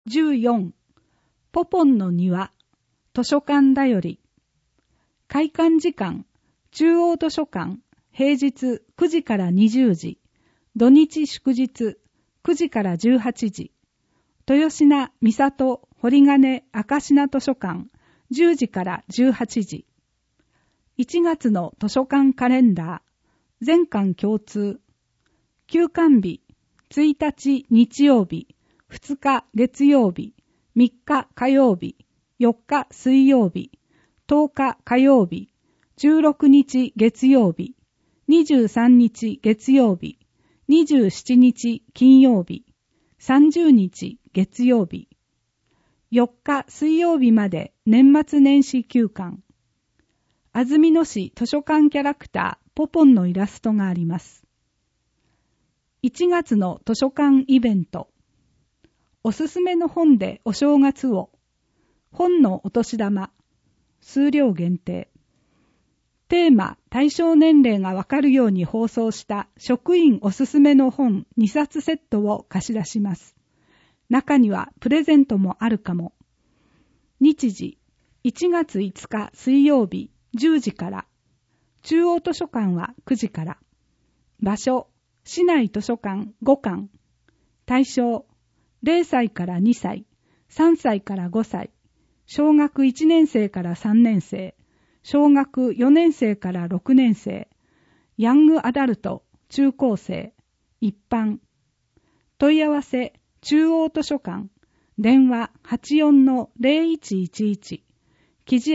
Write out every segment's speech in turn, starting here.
14. ポポンの庭図書館だより。開館時間、中央図書館、平日9時から20時、土日祝日9時から18時、豊品、三郷、堀金、赤品図書館、10時から18時。1月の図書館カレンダー、全館共通。休館日、1日日曜日、2日月曜日、3日火曜日、4日水曜日、10日火曜日、16日月曜日、23日月曜日、27日金曜日、30日月曜日、4日水曜日まで年末年始休館。安曇野市図書館キャラクターポポンのイラストがあります。1月の図書館イベント。おすすめの本でお正月を。本のお年玉。数量限定。テーマ、対象年齢がわかるように放送した職員おすすめの本2冊セットを貸し出します。中にはプレゼントもあるかも。日時、1月5日水曜日10時から。中央図書館は9時から。場所、市内図書館5館。対象、0歳から2歳、3歳から5歳、小学1年生から3年生、小学4年生から6年生、ヤングアダルト、中高生、一般。問い合わせ、中央図書館、電話 84-0111、記事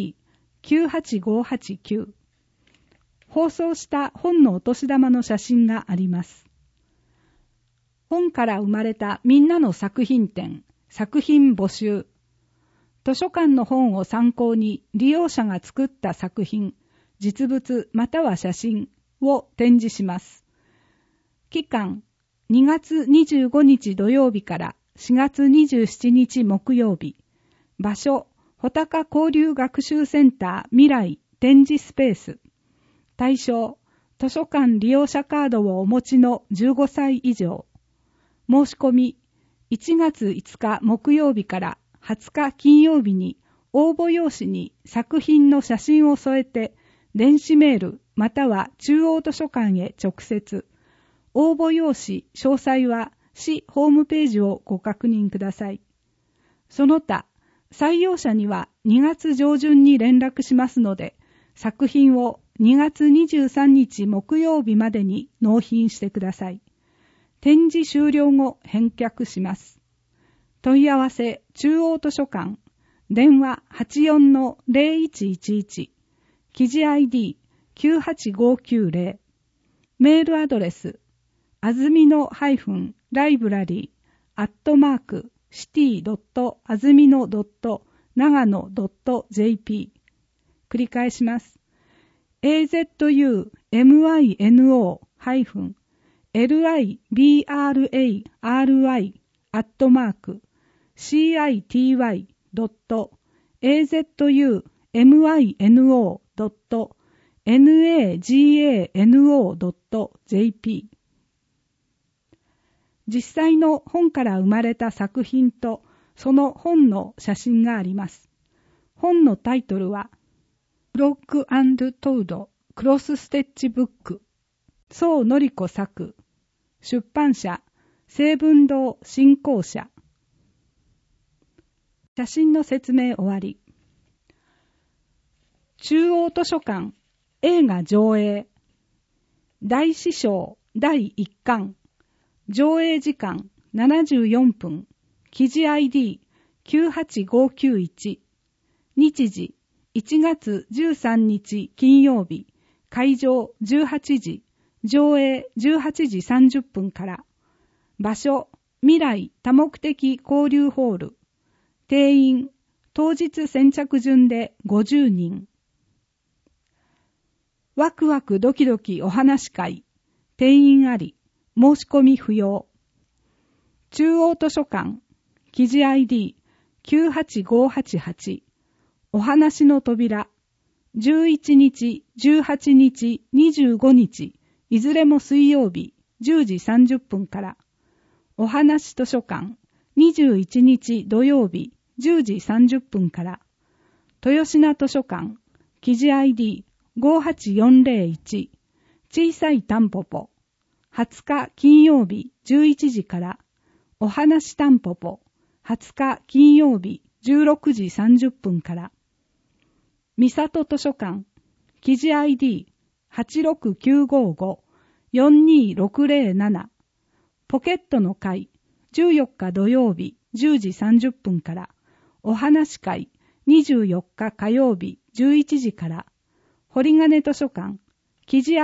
ID98589。放送した本のお年玉の写真があります。本から生まれたみんなの作品展、作品募集。図書館の本を参考に利用者が作った作品、実物または写真を展示します。期間、2月25日土曜日から4月27日木曜日。場所、穂高交流学習センター未来展示スペース。対象、図書館利用者カードをお持ちの15歳以上。申し込み、1月5日木曜日から20日金曜日に応募用紙に作品の写真を添えて電子メールまたは中央図書館へ直接。応募用紙詳細は市ホームページをご確認ください。その他、採用者には2月上旬に連絡しますので、作品を2月23日木曜日までに納品してください。展示終了後返却します。問い合わせ中央図書館、電話 84-0111、記事 ID98590、メールアドレス、あずみの-library@city.azumino.nagano.jp。 繰り返します。azumino-city.azumino.nagano.jp。 実際の本から生まれた作品とその本の写真があります。本のタイトルはフロッグ&トウドクロスステッチブック、宋典子作、出版社成文堂新興社。写真の説明終わり。中央図書館映画上映、大師匠第1巻、上映時間74分、記事 ID98591、日時1月13日金曜日、会場18時、上映18時30分から。場所、未来多目的交流ホール。定員、当日先着順で50人。ワクワクドキドキお話会。定員あり。申し込み不要。中央図書館、記事 ID98588、お話の扉、11日、18日、25日、いずれも水曜日、10時30分から。お話図書館、 21日土曜日10時30分から、豊品図書館、記事 ID584001、小さいタンポポ、20日金曜日11時から、お話タンポポ、20日金曜日16時30分から、三郷図書館、記事 ID86955-42607、ポケットの会、14日土曜日10時30分から、お話会、24日火曜日11時から、堀金図書館、記事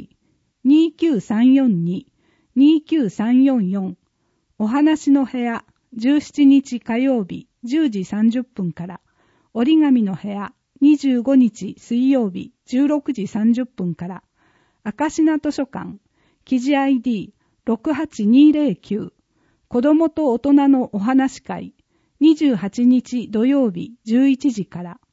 ID29342-29344、お話の部屋、17日火曜日10時30分から、折り紙の部屋、25日水曜日16時30分から、明品図書館、記事 ID68209、子供と大人のお話会、28日土曜日11時から、